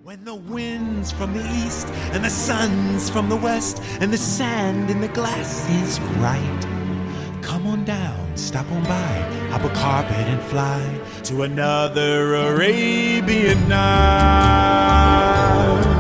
When the wind's from the east and the sun's from the west and the sand in the glass is right, come on down, stop on by, hop a carpet and fly to another Arabian night.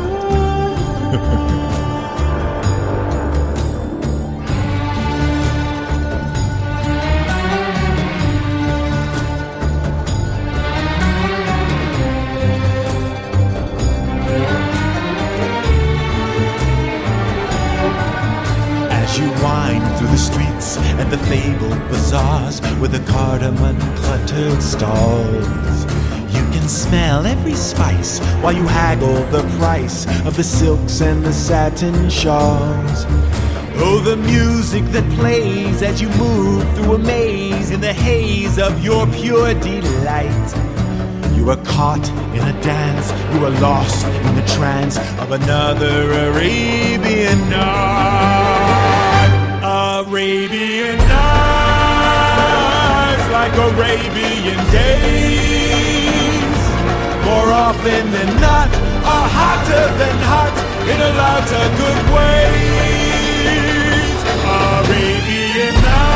As you wind through the streets and the fabled bazaars with the cardamom cluttered stalls, you can smell every spice while you haggle the price of the silks and the satin shawls. Oh, the music that plays as you move through a maze in the haze of your pure delight. You are caught in a dance, you are lost in the trance of another Arabian night. Arabian nights, like Arabian days, more often than not, are hotter than hot in a lot of good ways. Arabian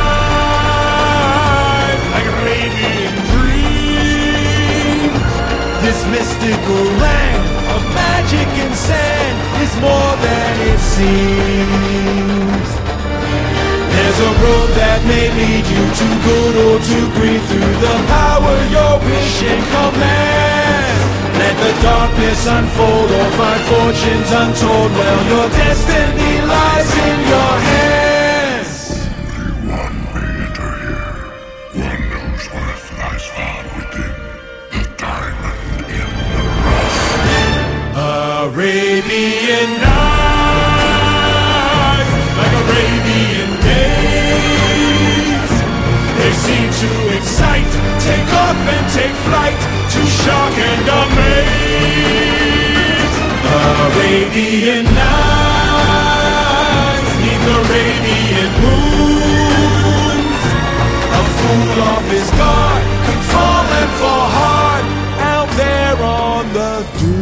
nights, like Arabian dreams. This mystical land of magic and sand is more than it seems. There's a road that may lead you to good or to greed through the power your wish and command. Let the darkness unfold or find fortunes untold. Well, your destiny lies in your hands. Only one may enter here, one whose worth lies far within the diamond in the rough. Arabian nights, like Arabian days, they seem to excite, take off and take flight, to shock and amaze. Arabian nights, neath Arabian moons, a fool off his guard could fall and fall hard out there on the dunes.